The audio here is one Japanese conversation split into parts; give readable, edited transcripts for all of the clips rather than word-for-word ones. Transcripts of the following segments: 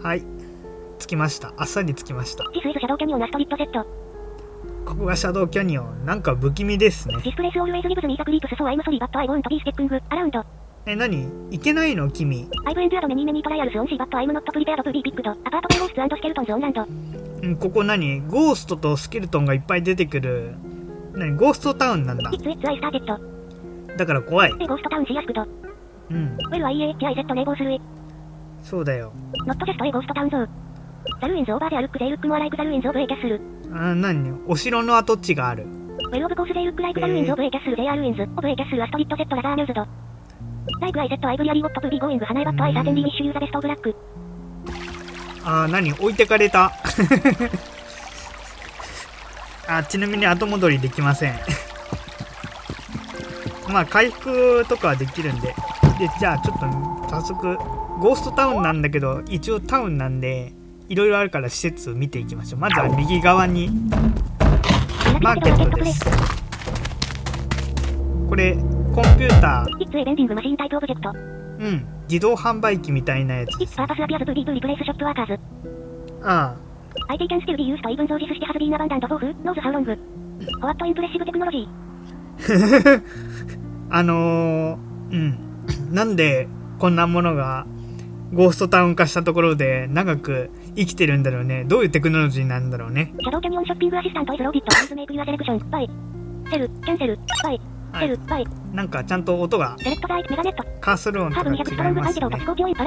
はい、着きました。あっさり着きました。 This is シャドウキャニオンアストリットセット。 ここがシャドウキャニオン。なんか不気味ですね。 This place always gives me the creeps, so I'm sorry but I won't be sticking around. 何いけないの君。 I've endured many trials on sea but I'm not prepared to be picked. Apart from ghosts and skeletons on land. ここ何ゴーストとスケルトンがいっぱい出てくる。ゴーストタウンなんだ。 It's I started. だから怖い。 ゴーストタウンしやすくと。Well, I said neighbors through. そうだよ。 Not just a ghost town though. The ruins over there look more like the ruins of a castle. 何お城の跡地がある。 Well, of course they look like the ruins of a castle. They are ruins of a castle. A street set rather amused. Like I said, I really got to be going high, but I certainly wish you the best of luck. 何置いてかれた。ちなみに後戻りできません。まあ回復とかはできるんで。じゃあちょっと早速ゴーストタウンなんだけど、一応タウンなんでいろいろあるから施設見ていきましょう。まずは右側にマーケットです。これコンピューター。 It's a vending machine type object. 自動販売機みたいなやつ。 Its purpose appears to be to replace shop workers. IT can still be used even though this has been abandoned for who knows how long. What impressive technology. なんでこんなものがゴーストタウン化したところで長く生きてるんだろうね。どういうテクノロジーなんだろうね。 シャドウキャニオンショッピングアシスタント is loaded. Please make your selection. Buy. Sell. Cancel. Buy. Sell. Buy. なんかちゃんと音がカーソル音とか違いますね。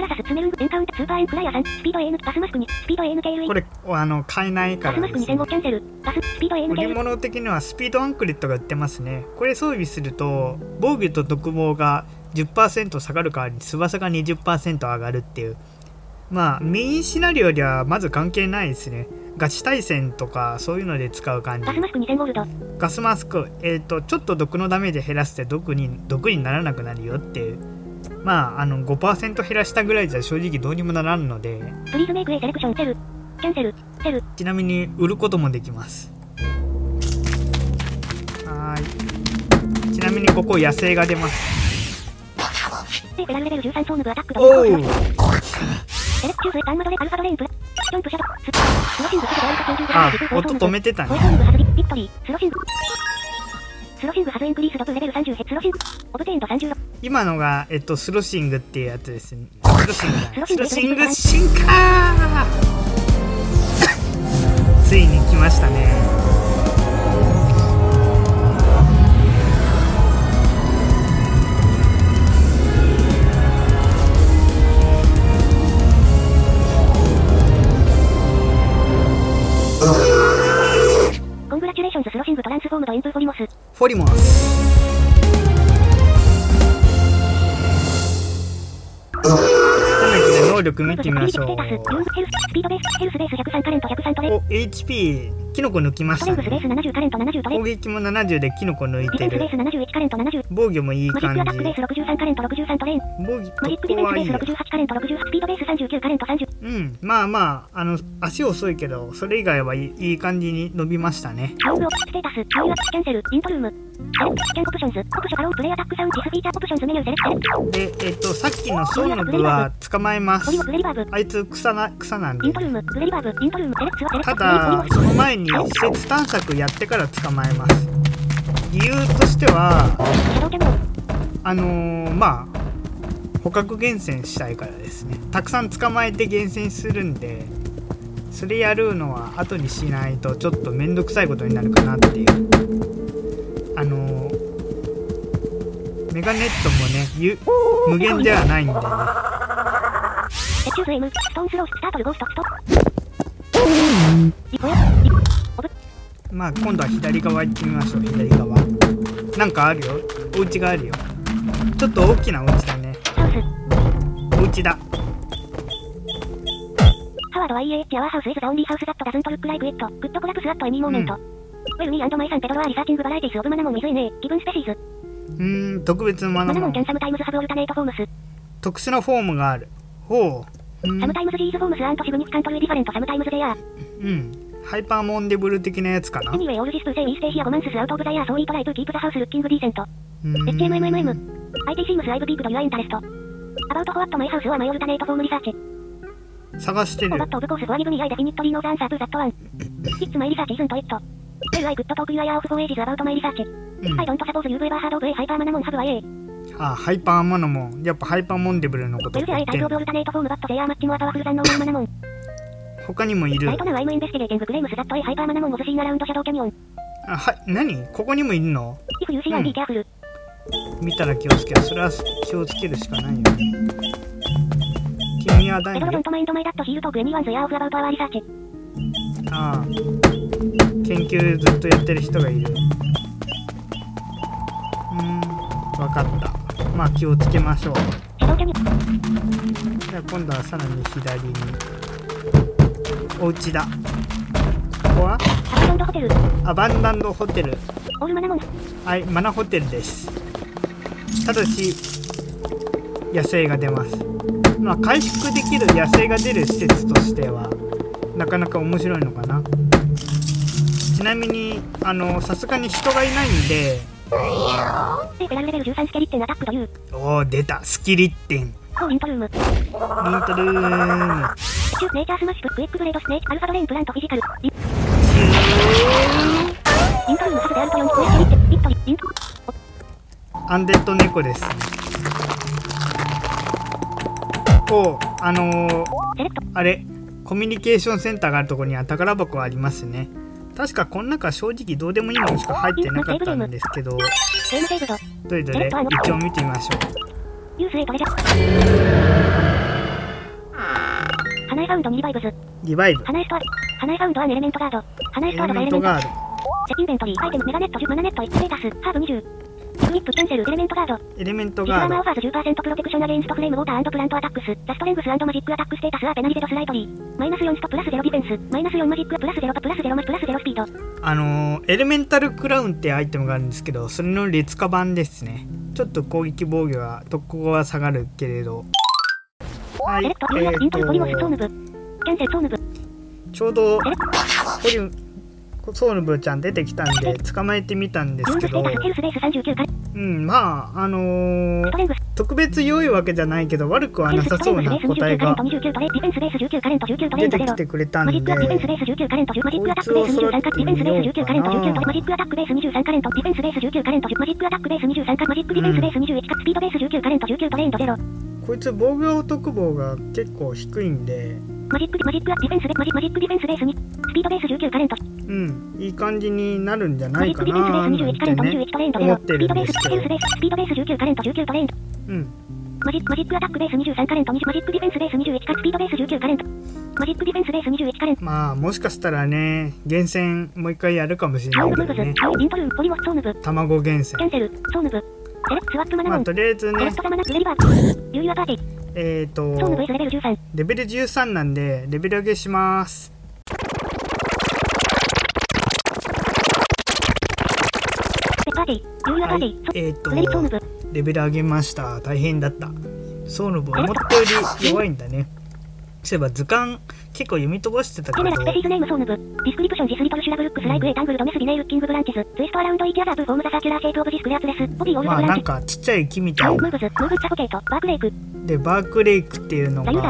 これ買えないからですね。売り物的にはスピードアンクレットが売ってますね。これ装備すると防御と特防が 10% 下がる代わりに翼が 20% 上がるっていう。まあメインシナリオではまず関係ないですね。ガチ対戦とかそういうので使う感じ。ガスマスク2000ゴールド。ガスマスクちょっと毒のダメージ減らして毒にならなくなるよっていう。まあ5% 減らしたぐらいじゃ正直どうにもならんので。ちなみに売ることもできます。ちなみにここ野生が出ます。おう。音止めてたね。今のがスロシングっていうやつですね。スロシング進化ついに来ましたね。 スロシングトランスフォームドインプフォリモス。 フォリモス。能力見てみましょう。お、HP キノコ抜きましたね。攻撃も70でキノコ抜いてる。防御もいい感じ。防御ここはいいよ。まあまあ足遅いけどそれ以外はいい感じに伸びましたね。でさっきのソウノブは捕まえます。あいつ草なんで。ただその前に施設探索やってから捕まえます。理由としてはまあ捕獲厳選したいからですね。たくさん捕まえて厳選するんで、それやるのは後にしないとちょっとめんどくさいことになるかなっていう。メガネットもね無限ではないんでね。まあ今度は左側行ってみましょう。左側なんかあるよ。お家があるよ。ちょっと大きなお家だね。お家だ。 ハワード IH our house is the only house that doesn't look like it. Could collapse at any moment. Well, me and my son Pedro are researching varieties of manamon with a given species. 特別なマナモン。 can sometimes have alternate forms. 特殊なフォームがある。ほう。 Sometimes these forms aren't significantly different. Sometimes they are. ハイパーモンデブル的なやつかな。 Anyway, all this to say is stay here 5 months out of the year, so we try to keep the house looking decent. HMMMM. IT seems I've piqued your interest. About what my house or my alternate form research. 探してる。 バットオブコースフォアギブミアイデフィニットリーノーザンサーブザットワン。It's my research isn't it? Well, I could talk you of 4 ages about my research. I don't suppose you've ever heard of a hyper manomon have I? あ、ハイパーマノモン。やっぱハイパーモンデブルのことって言ってる。他にもいる。あ、はい、何？ここにもいるの？見たら気をつける。それは気をつけるしかないよね。君は誰？ああ、研究ずっとやってる人がいる。わかった。まあ気をつけましょう。じゃあ今度はさらに左に。お家だ。ここはアバンダンドホテル。はい、マナホテルです。ただし野生が出ます。まあ回復できる野生が出る施設としてはなかなか面白いのかな。ちなみにさすがに人がいないんで。おお、出たスキリッテン。リントルーム。アンデッド猫です。お、あれコミュニケーションセンターがあるところには宝箱がありますね。確かこの中正直どうでもいいものしか入ってなかったんですけど、どれどれ一応見てみましょう。 花江ファウンドにリバイブズ。 リバイブ。 花江ファウンドはエレメントガード。花江ストアードがエレメントガード。インベントリー、アイテム、メガネット、マナネット、ステータス、ハーブ20。テクニック、キャンセル、エレメントガード。 エレメントガード。 リファーマーオファーズ 10% プロテクションアゲインストフレームウォーター&プラントアタックス。ラストレングス&マジックアタックステータスはペナリゼドスライドリー。-4ストプラス0ディフェンス。-4マジックプラス0とプラス0マプラス0スピード。 エレメンタルクラウンってアイテムがあるんですけど、それの劣化版ですね。ちょっと攻撃防御は特攻は下がるけれど。はい、ちょうどソウルブちゃん出てきたんで捕まえてみたんですけど、まあ特別良いわけじゃないけど悪くはなさそうな個体が出てきてくれたんで、こいつを揃ってみようかな。こいつ防御特防が結構低いんで、 マジックディフェンスベース2、スピードベース19カレント。 いい感じになるんじゃないかなーってね、思ってるんですけど。 スピードベース19カレント19トレンド。マジックアタックベース23カレント、マジックディフェンスベース21カ、スピードベース19カレント。マジックディフェンスベース21カレント。 まあもしかしたらね、厳選もう一回やるかもしれないけどね。卵厳選。まあとりあえずね、レベル13なんでレベル上げします。レベル上げました。大変だった。ソウノブ思ったより弱いんだね。そういえば図鑑結構読み飛ばしてたけど、まあなんかちっちゃい木みたいなで、バークレイクっていうのが、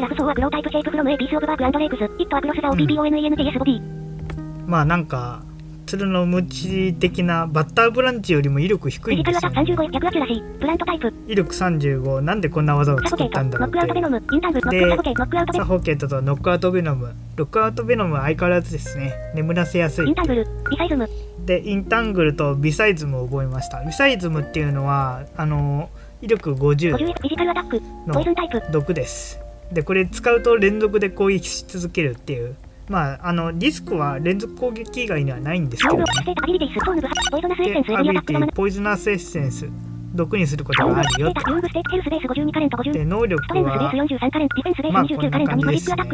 まあなんか鶴のムチ的なバッターブランチよりも威力低いんですよね。威力35、なんでこんな技を作ったんだろうって。で、サフォケートとノックアウトベノム。ノックアウトベノムは相変わらずですね、眠らせやすい。で、インタングルとビサイズムを覚えました。ビサイズムっていうのは威力50の毒です。で、これ使うと連続で攻撃し続けるっていう、まあリスクは連続攻撃以外にはないんですけどね。で、アビリティポイズナスエッセンス、毒にすることがあるよって。で、能力はまあこんな感じですね。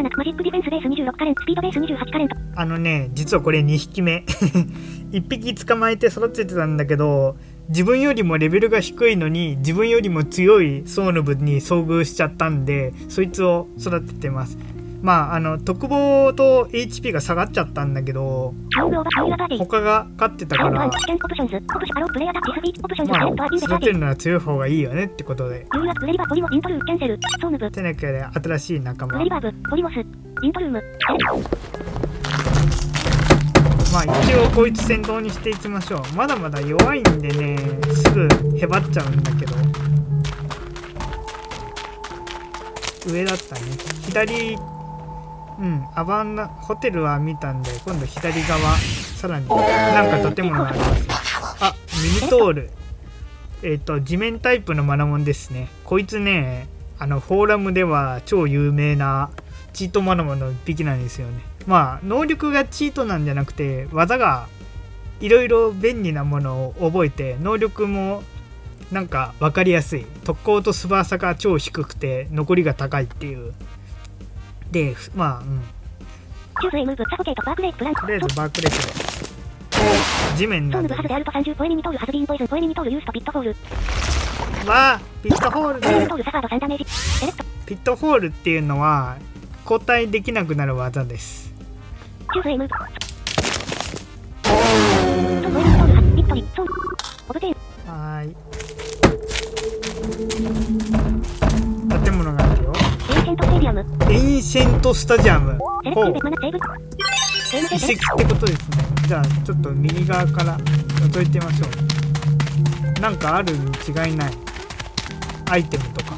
実はこれ2匹目1匹捕まえて育ててたんだけど、自分よりもレベルが低いのに自分よりも強いソウノブに遭遇しちゃったんで、そいつを育ててます。 まあ特防と HP が下がっちゃったんだけど、他が勝ってたから、まあ育てるのは強い方がいいよねってことで。てなきゃ新しい仲間。まあ一応こいつ先頭にしていきましょう。まだまだ弱いんでね、すぐへばっちゃうんだけど。上だったね。左、アバンナホテルは見たんで、今度左側、さらになんか建物があります。あ、ミニトール。地面タイプのマナモンですね。こいつね、フォーラムでは超有名なチートマナモンの一匹なんですよね。まあ能力がチートなんじゃなくて、技がいろいろ便利なものを覚えて、能力もなんか分かりやすい。特攻と素早さが超低くて残りが高いっていう。で、まあとりあえずバークレートで地面なんで、わあピットホールで、ピットホールっていうのは交代できなくなる技です。はい、建物があるよ。エンシェントスタジアム。ほう、遺跡ってことですね。じゃあちょっと右側から覗いてみましょう。なんかあるに違いない。アイテムとか。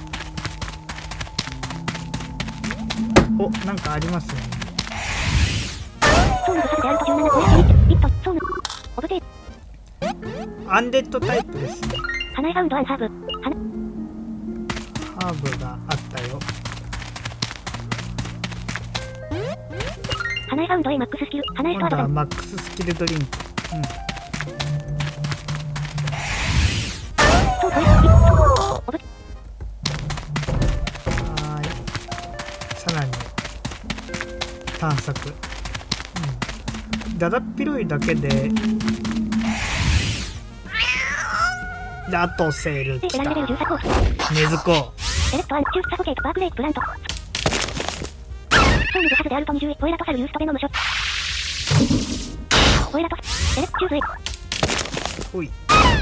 お、なんかありますよね。アンデッドタイプですね。ハーブがあったよ。今度はマックススキルドリンク。はい、さらに探索。だだっ広いだけでラトセル来た。ネズコ。ほい。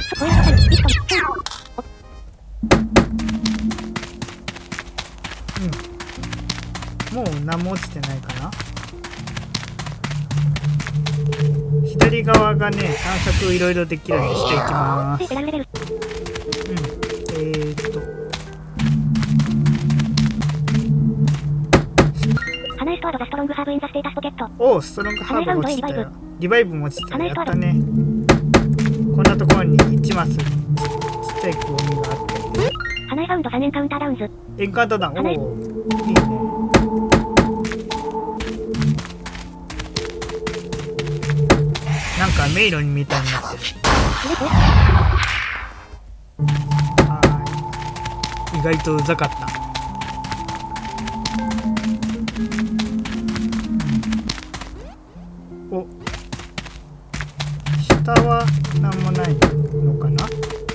もう何も落ちてないかな。左側がね、探索いろいろできるようにしていきます。お、ストロングハーブ落ちたよ。リバイブも落ちたよ。やったね。こんなところに1マスちっちゃいクオミがあって。エンカウンターダウン。おお、いいね。なんか迷路みたいになってる。意外とうざかった。お、下は何もないのかな。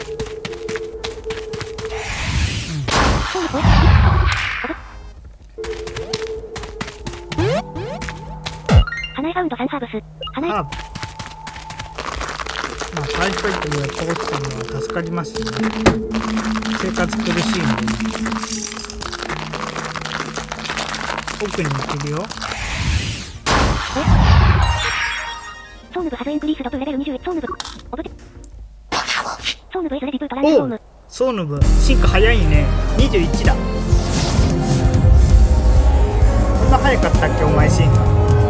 ハーブ。まあ大会という通ってるのは助かりますね。生活苦しいんで、ね。奥に行けるよ。お、ソーヌブ進化早いね。21だ。こんな早かったっけ、お前進化。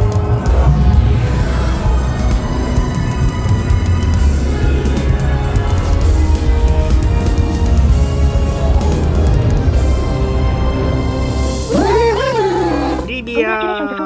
リビア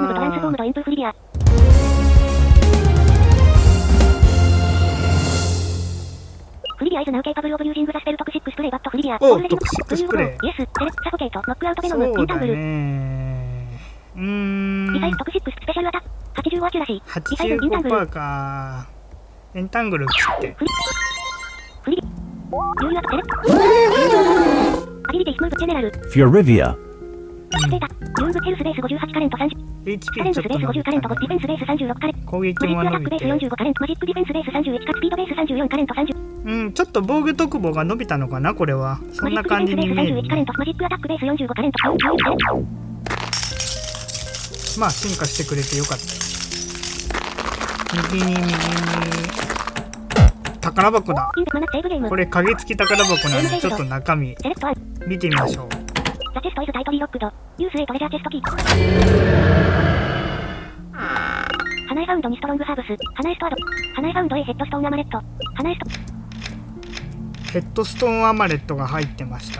お、トクシックスプレー。そうだね。85% か。エンタングル切って。 フィオリビア。 データ。ルームヘルスベース58カレント30。 HP カレントスベースちょっと伸び 50カレント5。ディフェンスベース36カレント。 攻撃もマジックアタックベース伸びて、 45カレント。マジックディフェンスベース31かスピードベース34カレント30。 ちょっと防御特防が伸びたのかな、これは。そんな感じに見える、ね。 マジックディフェンスベース31カレント。マジックアタックベース45カレント。 まあ進化してくれてよかった。右に宝箱だ。これ影付き宝箱なんでちょっと中身見てみましょう。 ザチェストイズタイトリーロックド。ユースエイトレジャーチェストキー。花絵ファウンドにストロングハーブス。花絵ストアド。花絵ファウンド A ヘッドストーンアマレット。花絵ストヘッドストーンアマレットが入ってました。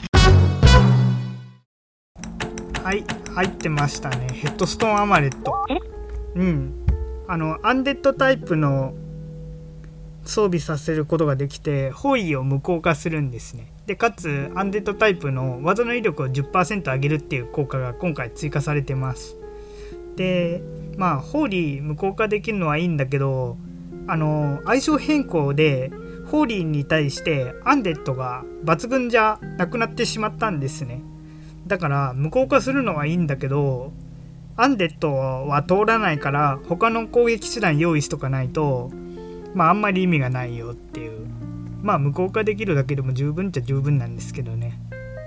はい、入ってましたね。ヘッドストーンアマレット。アンデッドタイプの装備させることができて、包囲を無効化するんですね。で、かつアンデッドタイプの技の威力を 10% 上げるっていう効果が今回追加されてます。で、まあホーリー無効化できるのはいいんだけど、相性変更でホーリーに対してアンデッドが抜群じゃなくなってしまったんですね。だから無効化するのはいいんだけど、アンデッドは通らないから他の攻撃手段用意しとかないと、あんまり意味がないよっていう。無効化できるだけでも十分っちゃ十分なんですけどね。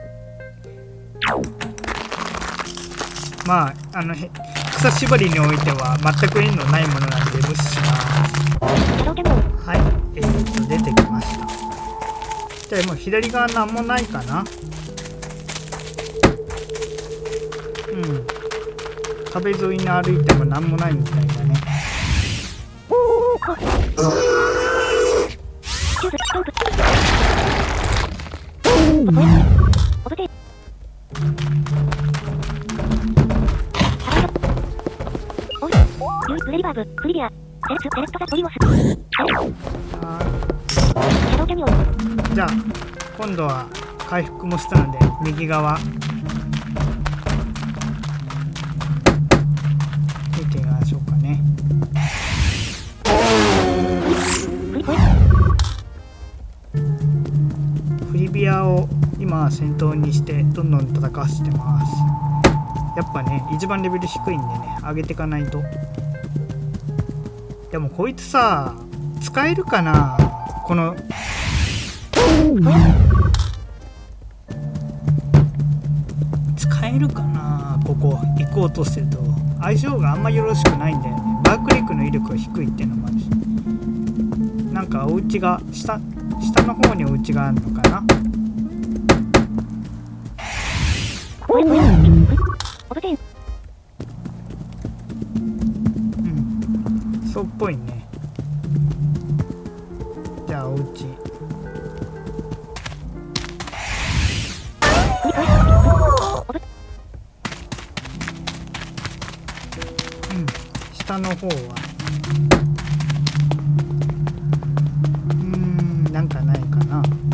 草縛りにおいては全く縁のないものなんで無視します。はい、出てきました。じゃあもう左側なんもないかな。壁沿いに歩いてもなんもないみたいだね。じゃあ今度は回復もしたので右側見てみましょうかね。フリビアを今先頭にしてどんどん戦わせてます。やっぱね一番レベル低いんでね上げていかないと。でもこいつさ使えるかな、この使えるかな。ここ行こうとすると相性があんまよろしくないんだよね。バークリックの威力が低いっていうのもあるし、なんかお家が下の方にお家があるのかな。そうっぽいね。じゃあお家下の方はなんかないかな。